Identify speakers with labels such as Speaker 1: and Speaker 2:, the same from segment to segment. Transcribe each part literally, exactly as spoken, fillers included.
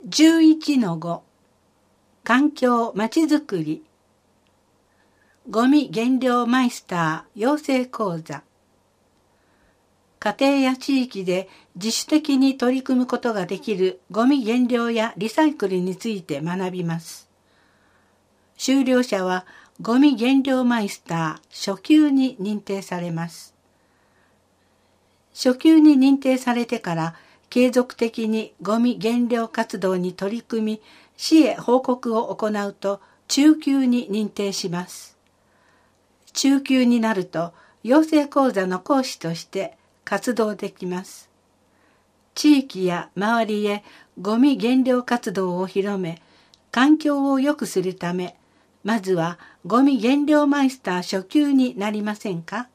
Speaker 1: じゅういちのご 環境まちづくりゴミ減量マイスター養成講座。家庭や地域で自主的に取り組むことができるゴミ減量やリサイクルについて学びます。修了者はゴミ減量マイスター初級に認定されます。初級に認定されてから継続的にゴミ減量活動に取り組み、市へ報告を行うと中級に認定します。中級になると養成講座の講師として活動できます。地域や周りへゴミ減量活動を広め、環境を良くするため、まずはゴミ減量マイスター初級になりませんか？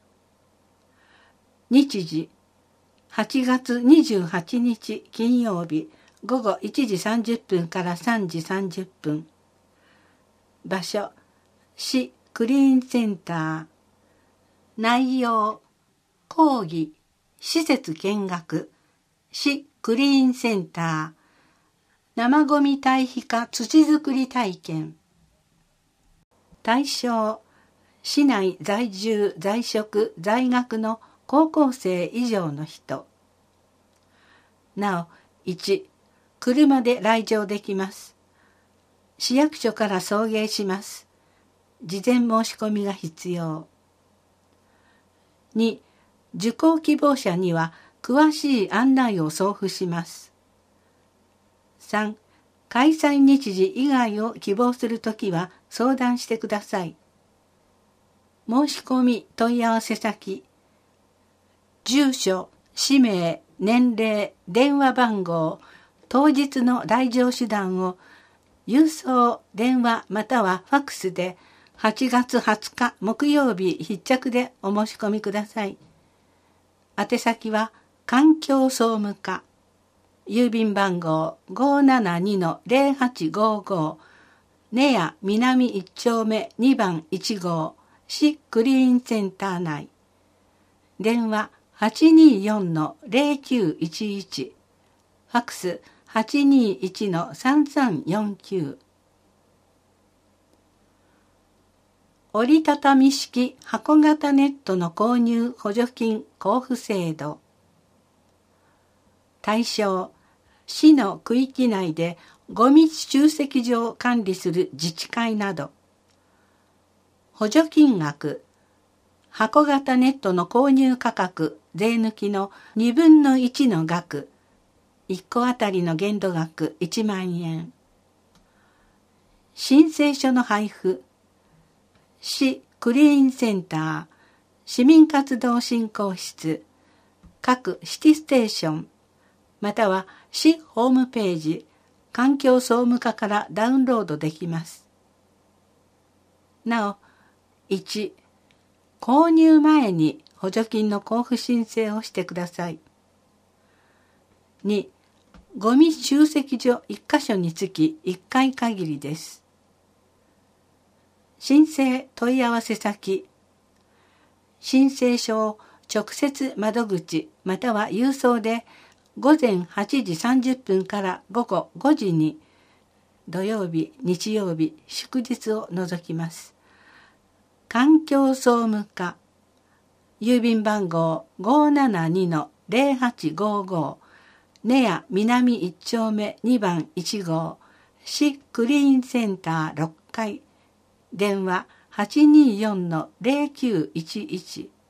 Speaker 1: 日時はちがつにじゅうはちにち金曜日ごごいちじさんじゅっぷんからさんじさんじゅっぷん。場所市クリーンセンター。内容講義施設見学市クリーンセンター。生ゴミ堆肥化土作り体験。対象市内在住在職在学の高校生以上の人。なお、いち、車で来場できます。市役所から送迎します。事前申し込みが必要。に、受講希望者には詳しい案内を送付します。さん、開催日時以外を希望するときは相談してください。申し込み問い合わせ先、住所、氏名、年齢、電話番号、当日の来場手段を郵送、電話またはファックスではちがつはつか木曜日必着でお申し込みください。宛先は環境総務課、郵便番号 ごーななにのぜろはちごーごー、根谷南一丁目にばんいちごう、市クリーンセンター内。電話はちにーよんのぜろきゅういちいち、ファックスはちにーいちのさんさんよんきゅう。折りたたみ式箱型ネットの購入補助金交付制度。対象、市の区域内でゴミ集積場を管理する自治会など。補助金額、箱型ネットの購入価格税抜きのにぶんのいちの額、いっこあたりの限度額いちまんえん。申請書の配布、市クリーンセンター、市民活動振興室、各シティステーション、または市ホームページ、環境総務課からダウンロードできます。なお、いち、購入前に補助金の交付申請をしてください。に、ゴミ集積所いっかしょにつきいっかい限りです。申請問い合わせ先、申請書を直接窓口または郵送でごぜんはちじさんじゅっぷんからごごごじに土曜日、日曜日、祝日を除きます。環境総務課、郵便番号 ごーななにのぜろはちごーごー、根谷南一丁目にばんいちごう、市クリーンセンターろっかい、電話はちにーよんのぜろきゅういちいち。